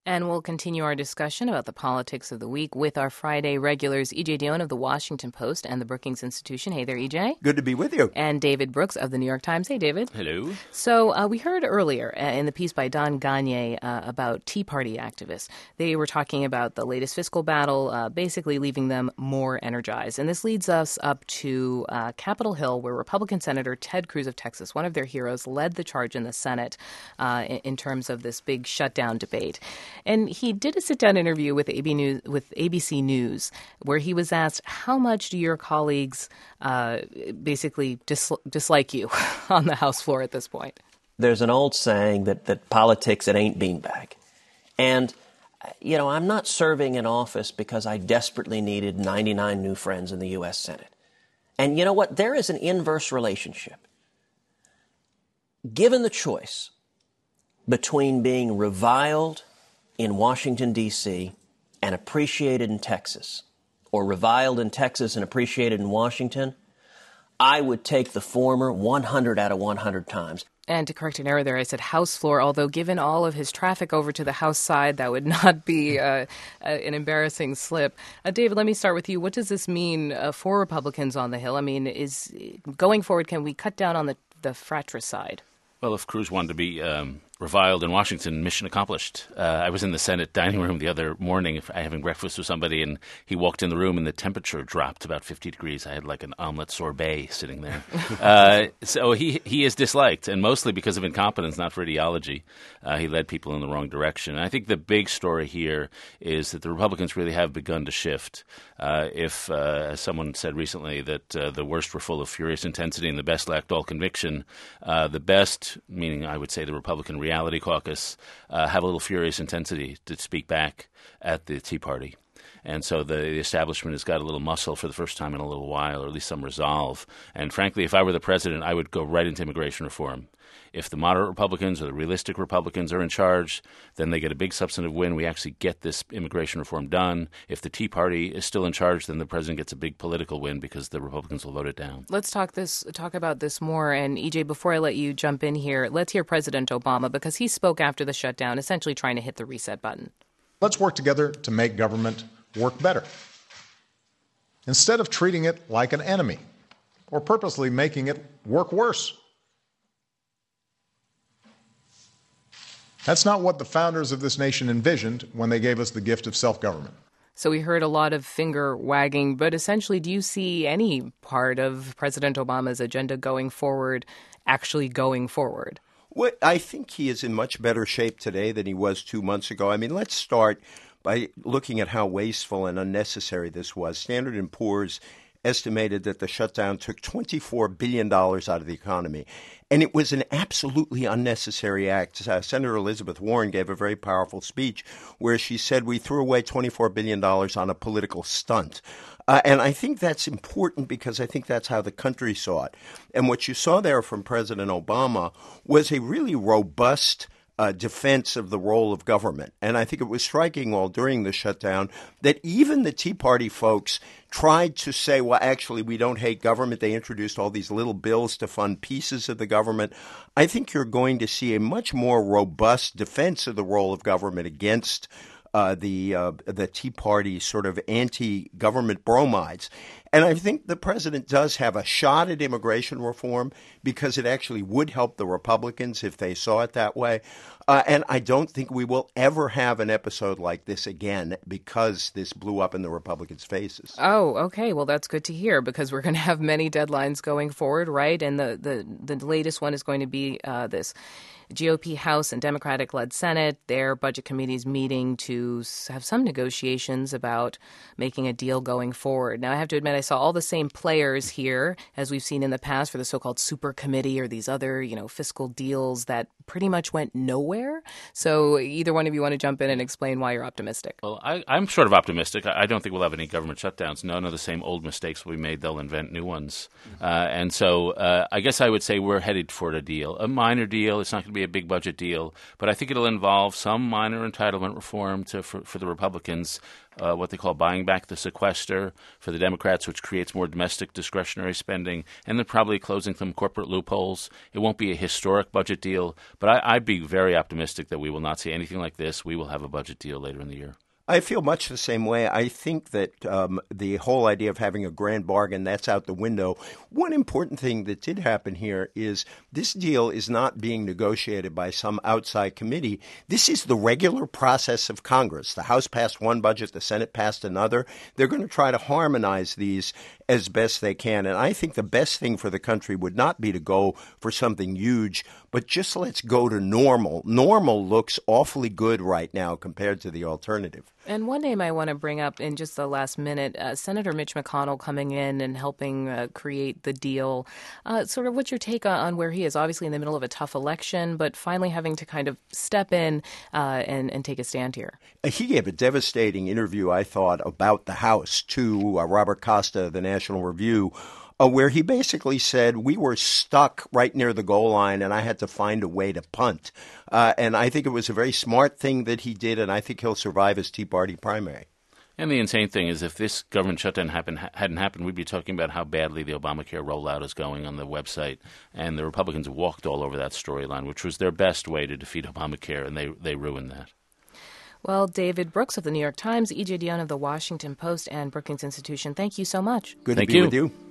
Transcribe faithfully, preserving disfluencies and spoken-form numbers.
And we'll continue our discussion about the politics of the week with our Friday regulars, E J Dionne of the Washington Post and the Brookings Institution. Hey there, E J. Good to be with you. And David Brooks of the New York Times. Hey, David. Hello. So uh, we heard earlier uh, in the piece by Don Gagné uh, about Tea Party activists. They were talking about the latest fiscal battle, uh, basically leaving them more energized. And this leads us up to uh, Capitol Hill, where Republican Senator Ted Cruz of Texas, one of their heroes, led the charge in the Senate uh, in, in terms of this big shutdown debate. And he did a sit-down interview with A B News, with A B C News, where he was asked, how much do your colleagues uh, basically dis- dislike you on the House floor at this point? There's an old saying that, that politics, it ain't beanbag. And, you know, I'm not serving in office because I desperately needed ninety-nine new friends in the U S Senate. And you know what? There is an inverse relationship. Given the choice between being reviled in Washington, D C and appreciated in Texas, or reviled in Texas and appreciated in Washington, I would take the former one hundred out of one hundred times. And to correct an error there, I said House floor, although given all of his traffic over to the House side, that would not be uh, uh, an embarrassing slip. Uh, David, let me start with you. What does this mean uh, for Republicans on the Hill? I mean, is going forward, can we cut down on the, the fratricide? Well, if Cruz wanted to be um, reviled in Washington, mission accomplished. Uh, I was in the Senate dining room the other morning having breakfast with somebody, and he walked in the room and the temperature dropped about fifty degrees. I had like an omelet sorbet sitting there. uh, so he he is disliked, and mostly because of incompetence, not for ideology. Uh, he led people in the wrong direction. And I think the big story here is that the Republicans really have begun to shift. Uh, if, uh, as someone said recently, that uh, the worst were full of furious intensity and the best lacked all conviction, uh, the best, meaning I would say the Republican Reality Caucus, uh, have a little furious intensity to speak back at the Tea Party. And so the, the establishment has got a little muscle for the first time in a little while, or at least some resolve. And frankly, if I were the president, I would go right into immigration reform. If the moderate Republicans or the realistic Republicans are in charge, then they get a big substantive win. We actually get this immigration reform done. If the Tea Party is still in charge, then the president gets a big political win because the Republicans will vote it down. Let's talk this talk about this more. And E J, before I let you jump in here, let's hear President Obama, because he spoke after the shutdown, essentially trying to hit the reset button. Let's work together to make government work better, instead of treating it like an enemy or purposely making it work worse. That's not what the founders of this nation envisioned when they gave us the gift of self-government. So we heard a lot of finger wagging, but essentially, do you see any part of President Obama's agenda going forward actually going forward? Well, I think he is in much better shape today than he was two months ago. I mean, let's start by looking at how wasteful and unnecessary this was. Standard and Poor's estimated that the shutdown took twenty-four billion dollars out of the economy. And it was an absolutely unnecessary act. Uh, Senator Elizabeth Warren gave a very powerful speech where she said we threw away twenty-four billion dollars on a political stunt. Uh, and I think that's important because I think that's how the country saw it. And what you saw there from President Obama was a really robust Uh, defense of the role of government. And I think it was striking all during the shutdown that even the Tea Party folks tried to say, well, actually, we don't hate government. They introduced all these little bills to fund pieces of the government. I think you're going to see a much more robust defense of the role of government against uh, the uh, the Tea Party sort of anti-government bromides. And I think the president does have a shot at immigration reform because it actually would help the Republicans if they saw it that way. Uh, and I don't think we will ever have an episode like this again because this blew up in the Republicans' faces. Oh, okay. Well, that's good to hear because we're going to have many deadlines going forward, right? And the, the, the latest one is going to be uh, this G O P House and Democratic-led Senate, their budget committees meeting to have some negotiations about making a deal going forward. Now, I have to admit, I saw all the same players here as we've seen in the past for the so-called super committee or these other, you know, fiscal deals that pretty much went nowhere. So either one of you want to jump in and explain why you're optimistic? Well, I, I'm sort of optimistic. I, I don't think we'll have any government shutdowns. None of the same old mistakes will be made. They'll invent new ones. Mm-hmm. Uh, and so uh, I guess I would say we're headed toward a deal, a minor deal. It's not going to be a big budget deal, but I think it'll involve some minor entitlement reform to for, for the Republicans. Uh, what they call buying back the sequester for the Democrats, which creates more domestic discretionary spending, and then probably closing some corporate loopholes. It won't be a historic budget deal, But I, I'd be very optimistic that we will not see anything like this. We will have a budget deal later in the year. I feel much the same way. I think that um, the whole idea of having a grand bargain, that's out the window. One important thing that did happen here is this deal is not being negotiated by some outside committee. This is the regular process of Congress. The House passed one budget, the Senate passed another. They're going to try to harmonize these as best they can. And I think the best thing for the country would not be to go for something huge, but just let's go to normal. Normal looks awfully good right now compared to the alternative. And one name I want to bring up in just the last minute, uh, Senator Mitch McConnell coming in and helping uh, create the deal. Uh, sort of what's your take on, on where he is? Obviously in the middle of a tough election, but finally having to kind of step in uh, and, and take a stand here. He gave a devastating interview, I thought, about the House to uh, Robert Costa, the National Review, Uh, where he basically said we were stuck right near the goal line and I had to find a way to punt. Uh, and I think it was a very smart thing that he did, and I think he'll survive his Tea Party primary. And the insane thing is if this government shutdown happen, hadn't happened, we'd be talking about how badly the Obamacare rollout is going on the website. And the Republicans walked all over that storyline, which was their best way to defeat Obamacare, and they, they ruined that. Well, David Brooks of the New York Times, E J Dionne of the Washington Post, and Brookings Institution, thank you so much. Good Thank to be you. with you.